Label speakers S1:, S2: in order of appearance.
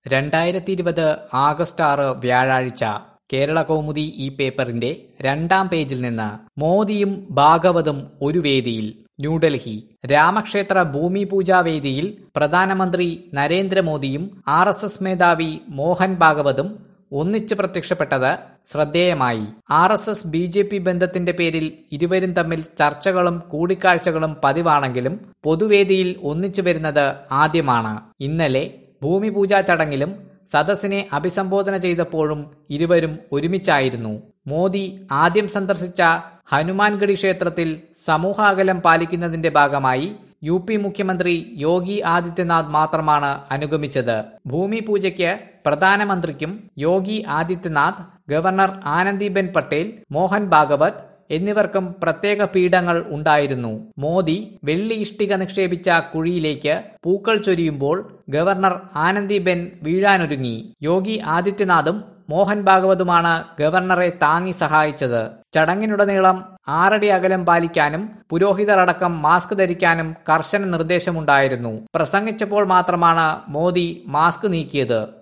S1: 2020 August 6 വ്യാഴാഴ്ച കേരള കൗമുദി ഈ പേപ്പറിന്റെ 2-ാം പേജിൽ നിന്ന് മോദിയും ഭാഗവതും ഒരു വേദിയിൽ. ന്യൂഡൽഹി രാമക്ഷേത്ര ഭൂമി പൂജാ വേദിയിൽ പ്രധാനമന്ത്രി നരേന്ദ്രമോദിയും RSS മേധാവി മോഹൻ ഭാഗവതും ഒന്നിച്ച് പ്രത്യക്ഷപ്പെട്ടത് ശ്രദ്ധേയമായി. RSS BJP ബന്ധത്തിന്റെ പേരിൽ ഇരുവരും തമ്മിൽ ചർച്ചകളും കൂടിക്കാഴ്ചകളും പതിവാണെങ്കിലും പൊതുവേദിയിൽ ഒന്നിച്ചു വരുന്നത് ആദ്യമാണ്. ഇന്നലെ ഭൂമി പൂജാ ചടങ്ങിലും സദസ്സിനെ അഭിസംബോധന ചെയ്തപ്പോഴും ഇരുവരും ഒരുമിച്ചായിരുന്നു. മോദി ആദ്യം സന്ദർശിച്ച ഹനുമാൻഗഡി ക്ഷേത്രത്തിൽ സമൂഹാകലം പാലിക്കുന്നതിന്റെ ഭാഗമായി UP മുഖ്യമന്ത്രി യോഗി ആദിത്യനാഥ് മാത്രമാണ് അനുഗമിച്ചത്. ഭൂമി പൂജയ്ക്ക് പ്രധാനമന്ത്രിക്കും യോഗി ആദിത്യനാഥ്, ഗവർണർ ആനന്ദിബെൻ പട്ടേൽ, മോഹൻ ഭാഗവത് എന്നിവർക്കും പ്രത്യേക പീഠങ്ങൾ ഉണ്ടായിരുന്നു. മോദി വെള്ളി ഇഷ്ടിക നിക്ഷേപിച്ച കുഴിയിലേക്ക് പൂക്കൾ ചൊരിയുമ്പോൾ ഗവർണർ ആനന്ദിബെൻ വീഴാനൊരുങ്ങി. യോഗി ആദിത്യനാഥും മോഹൻ ഭാഗവതുമാണ് ഗവർണറെ താങ്ങി സഹായിച്ചത്. ചടങ്ങിനുടനീളം 6 അടി അകലം പാലിക്കാനും പുരോഹിതർ അടക്കം മാസ്ക് ധരിക്കാനും കർശന നിർദ്ദേശമുണ്ടായിരുന്നു. പ്രസംഗിച്ചപ്പോൾ മാത്രമാണ് മോദി മാസ്ക് നീക്കിയത്.